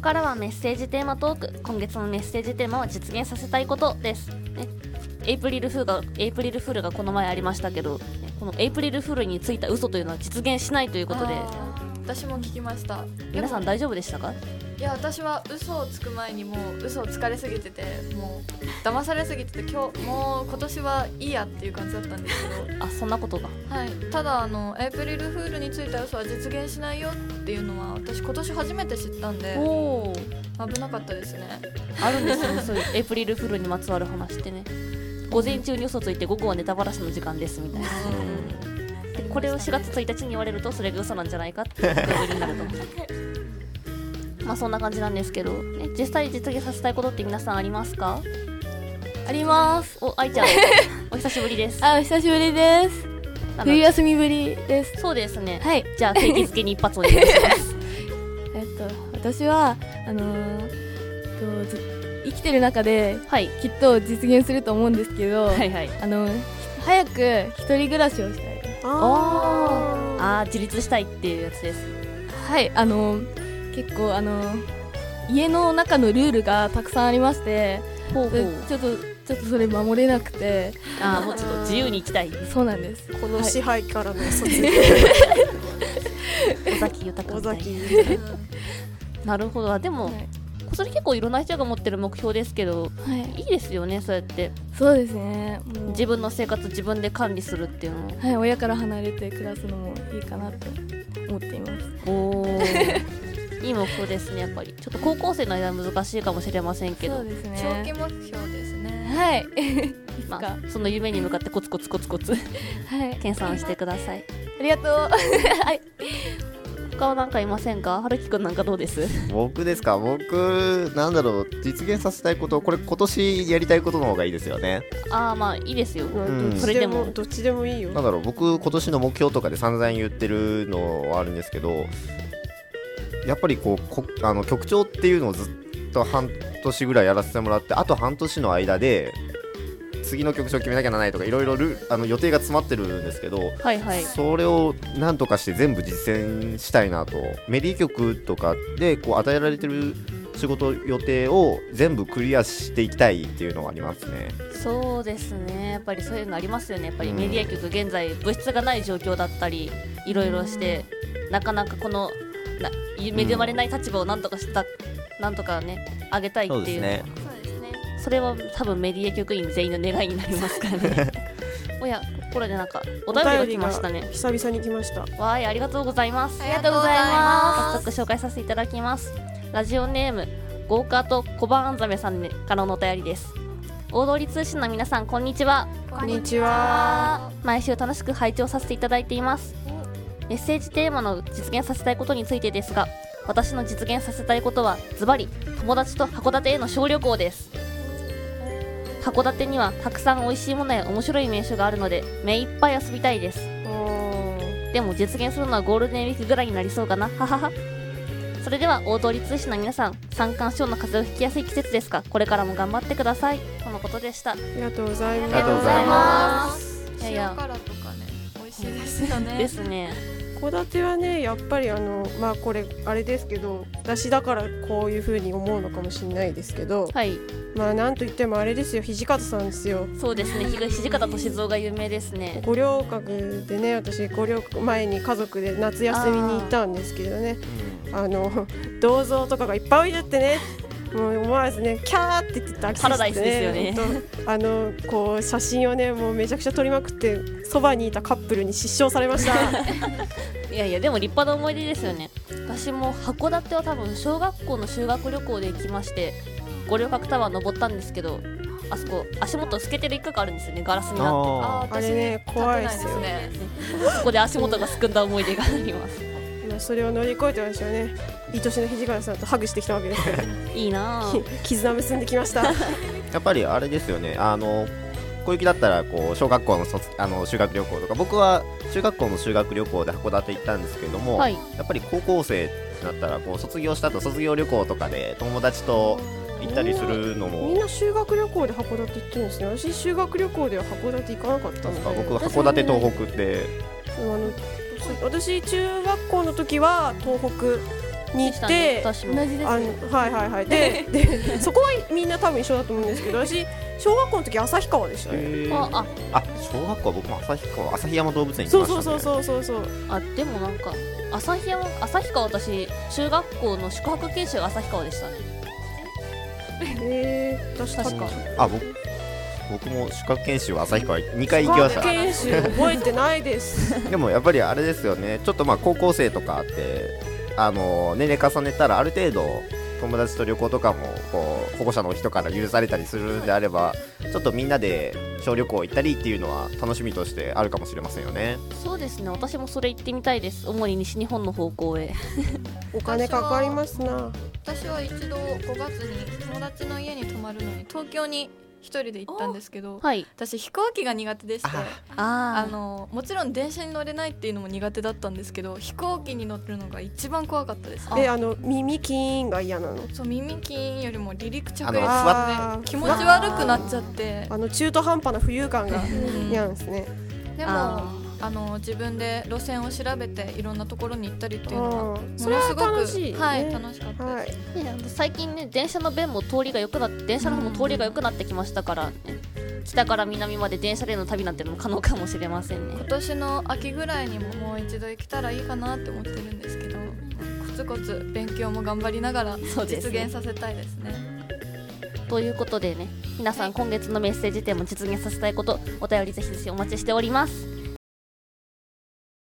からはメッセージテーマトーク。今月のメッセージテーマは実現させたいことです、ね、エイプリルフールがこの前ありましたけど、このエイプリルフールについた嘘というのは実現しないということで、 私も聞きました。 皆さん大丈夫でしたか？ いや、私は嘘をつく前にもう嘘をつかれすぎてて、もう騙されすぎてて、もう今年はいいやっていう感じだったんですけどあ、そんなことが。 はい、ただエイプリルフールについた嘘は実現しないよっていうのは私今年初めて知ったんで、 お危なかったですね。 あるんですよね、そういうエイプリルフールにまつわる話ってね。午前中に嘘ついて午後はネタバラシの時間ですみたいな。でこれを4月1日に言われるとそれが嘘なんじゃないかってことになるとまあそんな感じなんですけど、ね、実際実現させたいことって皆さんありますか？ あります。 お、愛ちゃんお久しぶりです。 お久しぶりです。冬休みぶりです。 そうですね。 はい。 じゃあ景気づけに一発お願いします私は生きてる中で、 はい、 きっと実現すると思うんですけど、 はいはい、 早く一人暮らしをしたい。 自立したいっていうやつです。 はい、結構家の中のルールがたくさんありまして、ちょっとそれ守れなくて、 もうちょっと自由に生きたい。 そうなんです。 この支配からの卒業尾崎豊みたいなるほど。でも、はい、それ結構いろんな人が持ってる目標ですけど、いいですよね、そうやって。 そうですね。 自分の生活自分で管理するっていうのも、 はい、親から離れて暮らすのもいいかなと思っています。 いい目標ですね。やっぱりちょっと高校生の間は難しいかもしれませんけど、 そうですね、 長期目標ですね。 はいまあ、その夢に向かってコツコツ研鑽してください。 ありがとうはい他は何かいませんか？春樹くんなんかどうです？ 僕ですか？僕なんだろう、実現させたいこと、これ今年やりたいことの方がいいですよね。 まあいいですよ、 それでもどっちでもいいよ。 なんだろう、僕今年の目標とかで散々言ってるのはあるんですけど、やっぱり局長っていうのをずっと半年ぐらいやらせてもらって、あと半年の間で次の局長決めなきゃならないとか、いろいろ予定が詰まってるんですけど、 はいはい、 それをなんとかして全部実践したいなと。メディ局とかで与えられてる仕事予定を全部クリアしていきたいっていうのはありますね。 そうですね、やっぱりそういうのありますよね。やっぱりメディア局現在物質がない状況だったりいろいろして、なかなかこの恵まれない立場をなんとかね上げたいっていう。 そうですね。 それは多分メディア局員全員の願いになりますからねおや、これでなんかお便りが来ましたね。 久々に来ました。 わーい、ありがとうございます。 ありがとうございます。早速紹介させていただきます。ラジオネームゴーカーと小判あんざめさんからのお便りです。大通り通信の皆さん、こんにちは。 こんにちは。 毎週楽しく拝聴させていただいています。メッセージテーマの実現させたいことについてですが、私の実現させたいことはズバリ友達と函館への小旅行です。函館にはたくさん美味しいものや面白い名所があるので目いっぱい遊びたいです。でも実現するのはゴールデンウィークぐらいになりそうかな、ははは。それでは大通り通信の皆さん、三寒四温の風邪をひきやすい季節ですが、これからも頑張ってくださいとのことでした。ありがとうございます。 ありがとうございます。 塩辛とかね、美味しいですよね。 ですね。 函館はね、やっぱりこれあれですけど、私だからこういう風に思うのかもしれないですけど、 はい、 なんといってもあれですよ、土方さんですよ。 そうですね、土方歳三が有名ですね。 五稜郭でね、私五稜郭前に家族で夏休みに行ったんですけどね、銅像とかがいっぱい置いてあってね、もう思わずねキャーって言ってた、 パラダイスですよね。 こう写真をね、もうめちゃくちゃ撮りまくって、そばにいたカップルに失笑されましたいやいや、でも立派な思い出ですよね。私も函館は多分小学校の修学旅行で行きまして、五稜郭タワー登ったんですけど、あそこ足元透けてる一角あるんですよね、ガラスになって。 あれね、怖いですよね。 そこで足元がすくんだ思い出があります。 それを乗り越えて私はね、愛しの土方さんとハグしてきたわけですからいいなぁ絆結んできましたやっぱりあれですよね、小雪だったら小学校の修学旅行とか、僕は中学校の修学旅行で函館行ったんですけども、やっぱり高校生ってなったら卒業した後卒業旅行とかで友達と行ったりするのも。 みんな修学旅行で函館行ってるんですね。私修学旅行では函館行かなかったので。 僕は函館東北で、 私中学校の時は東北に行って私も同じです。 はいはいはいでそこはみんな多分一緒だと思うんですけど、私小学校の時旭川でしたね。 小学校は僕も旭山動物園行そうきましたね。 そうでもなんか旭川、私中学校の宿泊研修が旭川でしたね。 私確か僕も宿泊研修は旭川2回行きました。 宿泊研修覚えてないですでもやっぱりあれですよね、ちょっと高校生とかって年齢重ねたらある程度友達と旅行とかもこう保護者の人から許されたりするんであれば、ちょっとみんなで小旅行行ったりっていうのは楽しみとしてあるかもしれませんよね。 そうですね、私もそれ行ってみたいです。主に西日本の方向へ。 お金かかりますな。 私は一度5月に友達の家に泊まるのに東京に一人で行ったんですけど、 はい。 私飛行機が苦手でしてもちろん電車に乗れないっていうのも苦手だったんですけど、飛行機に乗るのが一番怖かったです。 耳キーンが嫌なの？ そう、耳キーンよりも離陸着陸あで気持ち悪くなっちゃって、 中途半端な浮遊感が嫌なんですね。 でも自分で路線を調べていろんなところに行ったりっていうのはもそれはのすごく楽しいね。 はい、楽しかったはです。 い。 最近ね、電車の便も通りが良くなって電車の方も通りが良くなってきましたからね、北から南まで電車での旅なんてのも可能かもしれませんね。 今年の秋ぐらいにももう一度行けたらいいかなって思ってるんですけど、コツコツ勉強も頑張りながらそうですね実現させたいですね。 ということでね、皆さん今月のメッセージテーマ実現させたいこと、お便りぜひぜひお待ちしております。